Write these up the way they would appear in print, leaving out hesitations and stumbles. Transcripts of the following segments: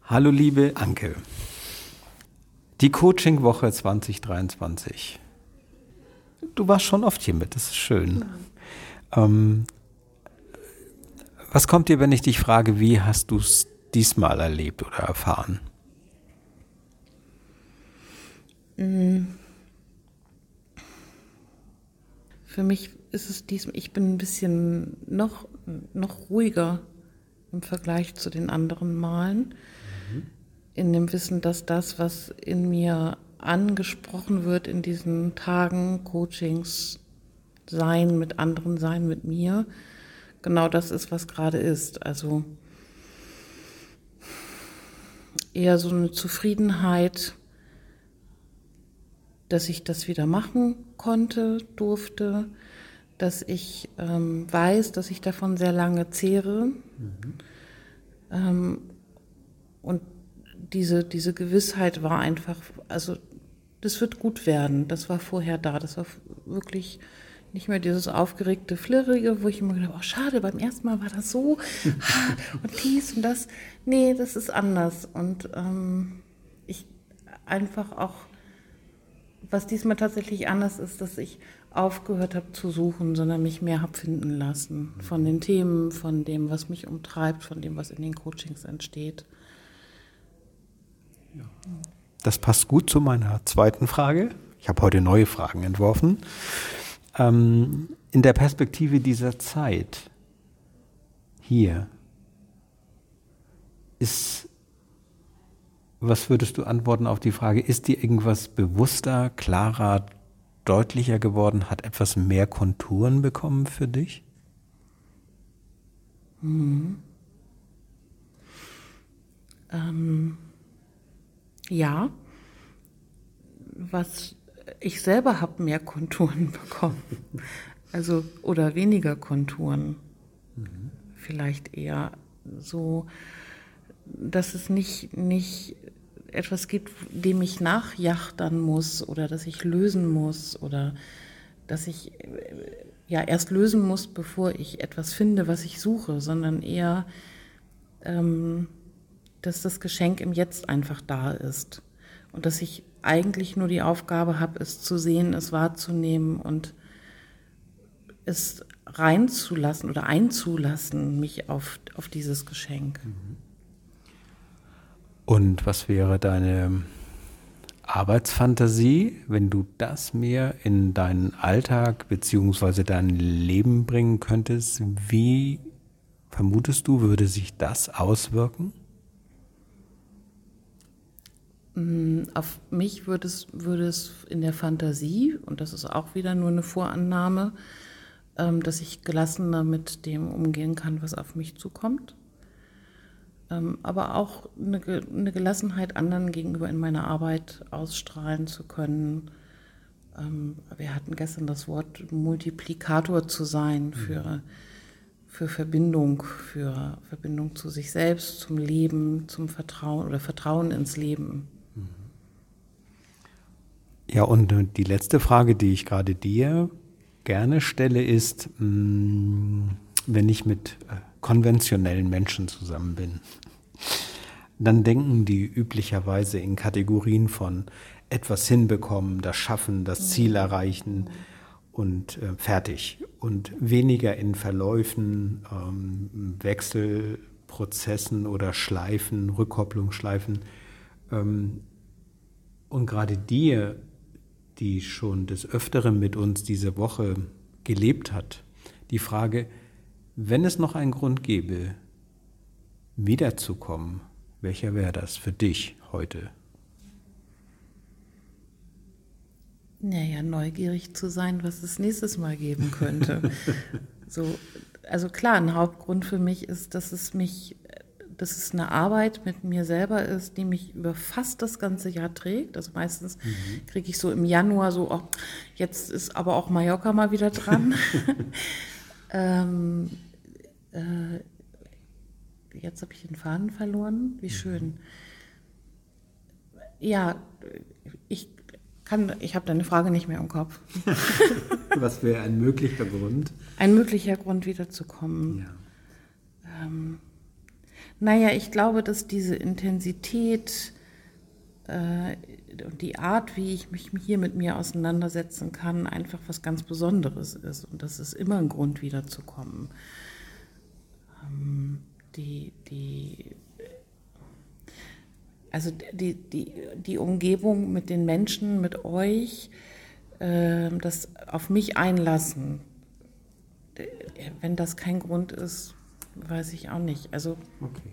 Hallo liebe Anke, die Coaching-Woche 2023. Du warst schon oft hier mit, das ist schön. Was kommt dir, wenn ich dich frage, wie hast du es diesmal erlebt oder erfahren? Für mich ist es diesmal, ich bin ein bisschen noch ruhiger im Vergleich zu den anderen Malen. In dem Wissen, dass das, was in mir angesprochen wird in diesen Tagen, Coachings, Sein mit anderen, Sein mit mir, genau das ist, was gerade ist. Also eher so eine Zufriedenheit, dass ich das wieder machen konnte, durfte, dass ich weiß, dass ich davon sehr lange zehre. Und diese Gewissheit war einfach, also das wird gut werden, das war vorher da, das war wirklich nicht mehr dieses aufgeregte, flirrige, wo ich immer gedacht habe, oh schade, beim ersten Mal war das so und dies und das. Nee, das ist anders. Und ich einfach auch, was diesmal tatsächlich anders ist, dass ich aufgehört habe zu suchen, sondern mich mehr habe finden lassen von den Themen, von dem, was mich umtreibt, von dem, was in den Coachings entsteht. Das passt gut zu meiner zweiten Frage. Ich habe heute neue Fragen entworfen. In der Perspektive dieser Zeit hier was würdest du antworten auf die Frage, ist dir irgendwas bewusster, klarer, deutlicher geworden? Hat etwas mehr Konturen bekommen für dich? Ja, was ich selber habe mehr Konturen bekommen, also oder weniger Konturen, vielleicht eher so, dass es nicht etwas gibt, dem ich nachjachtern muss oder dass ich lösen muss oder dass ich ja erst lösen muss, bevor ich etwas finde, was ich suche, sondern eher dass das Geschenk im Jetzt einfach da ist und dass ich eigentlich nur die Aufgabe habe, es zu sehen, es wahrzunehmen und es reinzulassen oder einzulassen, mich auf dieses Geschenk. Und was wäre deine Arbeitsfantasie, wenn du das mehr in deinen Alltag bzw. dein Leben bringen könntest? Wie vermutest du, würde sich das auswirken? Auf mich würde es in der Fantasie, und das ist auch wieder nur eine Vorannahme, dass ich gelassener mit dem umgehen kann, was auf mich zukommt. Aber auch eine Gelassenheit anderen gegenüber in meiner Arbeit ausstrahlen zu können. Wir hatten gestern das Wort Multiplikator zu sein für Verbindung, für Verbindung zu sich selbst, zum Leben, zum Vertrauen oder Vertrauen ins Leben. Ja, und die letzte Frage, die ich gerade dir gerne stelle, ist, wenn ich mit konventionellen Menschen zusammen bin, dann denken die üblicherweise in Kategorien von etwas hinbekommen, das Schaffen, das Ziel erreichen und fertig. Und weniger in Verläufen, Wechselprozessen oder Schleifen, Rückkopplungsschleifen. Und gerade dir, die schon des Öfteren mit uns diese Woche gelebt hat, die Frage, wenn es noch einen Grund gäbe, wiederzukommen, welcher wäre das für dich heute? Naja, neugierig zu sein, was es nächstes Mal geben könnte. Also klar, ein Hauptgrund für mich ist, dass es eine Arbeit mit mir selber ist, die mich über fast das ganze Jahr trägt. Also meistens kriege ich so im Januar so, oh, jetzt ist aber auch Mallorca mal wieder dran. Jetzt habe ich den Faden verloren. Wie schön. Ja, ich habe deine Frage nicht mehr im Kopf. Was wäre ein möglicher Grund? Ein möglicher Grund, wiederzukommen. Ja. Naja, ich glaube, dass diese Intensität und die Art, wie ich mich hier mit mir auseinandersetzen kann, einfach was ganz Besonderes ist. Und das ist immer ein Grund, wiederzukommen. Die Umgebung mit den Menschen, mit euch, das auf mich einlassen, wenn das kein Grund ist, weiß ich auch nicht. Also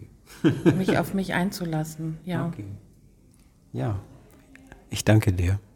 mich auf mich einzulassen, ja. Okay. Ja, ich danke dir.